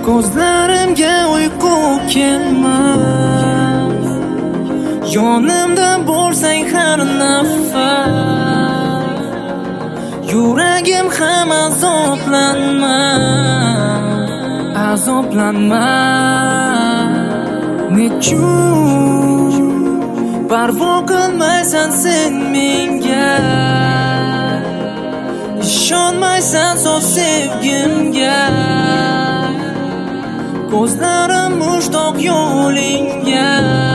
Ko'zlarimga uyqu kelmas, yonimda bo'lsang har nafas. Yuragim ham azoblanma. Nechun parvo qilmaysan sen menga, ishonmaysan so'z sevgimga. Ko'zlarim mushtoq yo'laringga.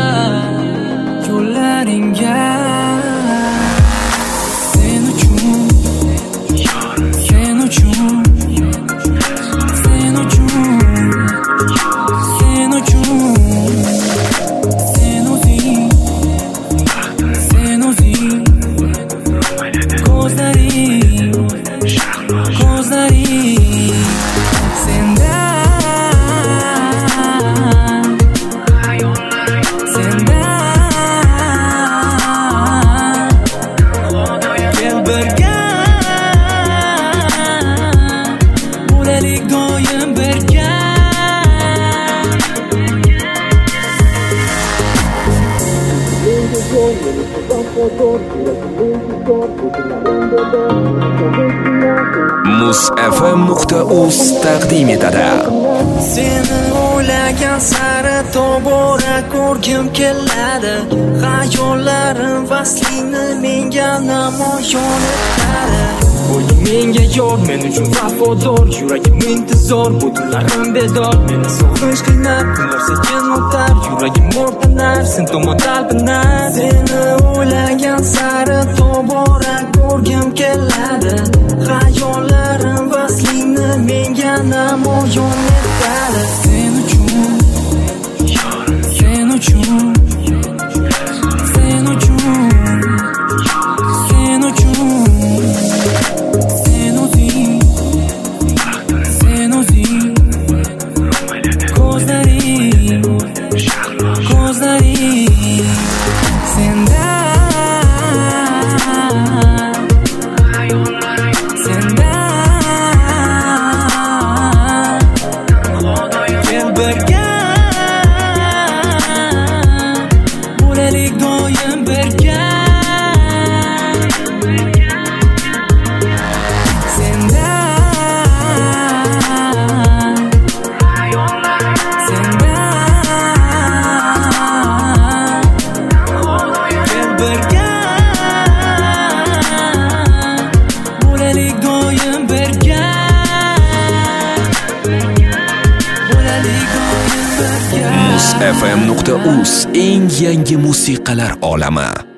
Sen uchun, sen uchun, sen uchun, sen uchun, sen o'zing, sen o'zing. Ko'zlaring, ko'zlaring doim birga. Muz.uz taqdim etadi. Seni o'ylagan sari tobora ko'rgim keladi. Xayollarim vaslingni menga namoyon etadi. Bo'ling menga yor, men uchun vafodor. Yuragim intizor, bu tunlarim bedor. Meni sog'ish qiynab, kunlar sekin o'tar. Yuragim o'rtanar, sen tomon talpinar. Seni o'ylagan sari tobora ko'rgim keladi. Xayollarim vaslingni menga namoyon etadi. Sen uchun, sen uchun, sen uchun, sen uchun. Muz.uz eng yangi musiqalar olami.